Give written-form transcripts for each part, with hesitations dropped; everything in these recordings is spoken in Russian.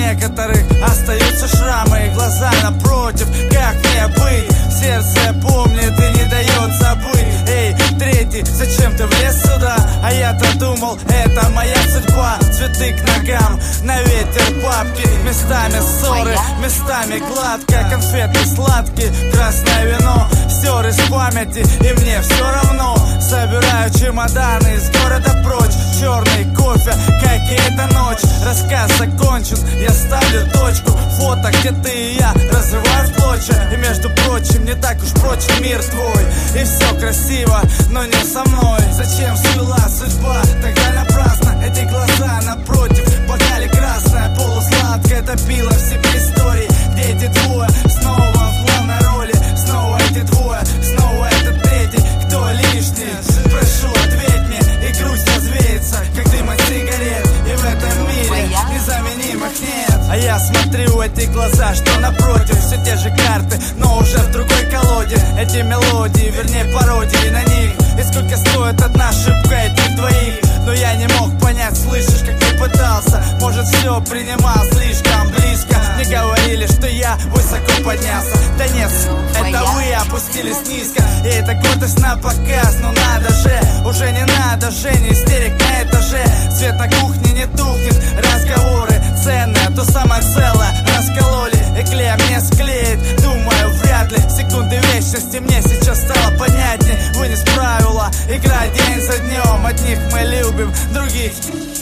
некоторых остаются шрамы, и глаза напротив, как мне быть? Сердце помнит и не дает забыть. Эй, третий, зачем ты влез сюда? А я-то думал, это моя судьба. Цветы к ногам, на ветер бабки. Местами ссоры, местами гладко. Конфеты сладкие, красное вино стер из памяти, и мне все равно. Собираю чемоданы из города прочь. Черный кофе, как и эта ночь. Рассказ закончен, я ставлю точку. Фото, где ты и я, разрываю в клочья. И между прочим, не так уж прочен мир твой. И все красиво, но не со мной. Зачем свела судьба, тогда напрасно. Эти глаза напротив, бокале красное, полусладкое, топило в себе истории. Где эти двое, снова в главной роли. Снова эти двое, снова этот третий. Кто лишний? Прошу, ответь мне, и грусть развеется, как дым от сигарет. И в этом мире незаменимых нет. А я смотрю эти глаза, что напротив. Все те же карты, но уже в другой колоде. Эти мелодии, вернее пародии на них. И сколько стоит одна ошибка этих двоих? Но я не мог понять, слышишь, как ты пытался. Может, все принимал слишком близко. Мне говорили, что я высоко поднялся. Да нет, это вы опустились низко. И это гордость на показ, но надо же. Уже не надо, Женя, истерик на этаже. Свет на кухне не тухнет, разговоры ценные, то самое целое раскололи. И клея мне склеит, думаю, вряд ли. Секунды вечности мне сейчас стало понятней. Вынес правила, играй день за днем. Одних мы любим, других.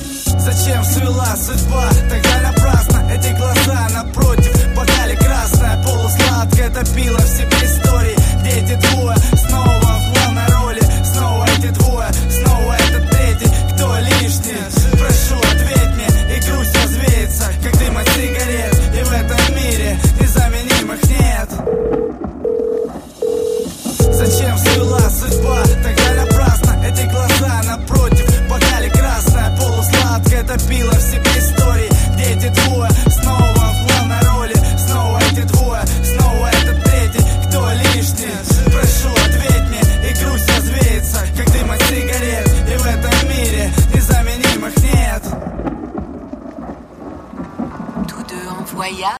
Зачем свела судьба, тогда напрасно. Эти глаза напротив, бокале красное, полусладкое, топило в себе истории. Где эти двое, снова в главной роли. Снова эти двое, снова этот третий. Кто лишний? Прошу, ответь мне, и грусть развеется, как дым от сигарет. И в этом мире незаменимых нет. Зачем свела судьба, тогда напрасно. Эти глаза напротив, бокале красное, полусладкое, топило в себе истории. Где эти двое, снова в главной роли. Снова эти двое, снова этот третий. Кто лишний? Прошу, ответь мне, и грусть развеется, как дым от сигарет. И в этом мире незаменимых нет. Tous deux en voyage.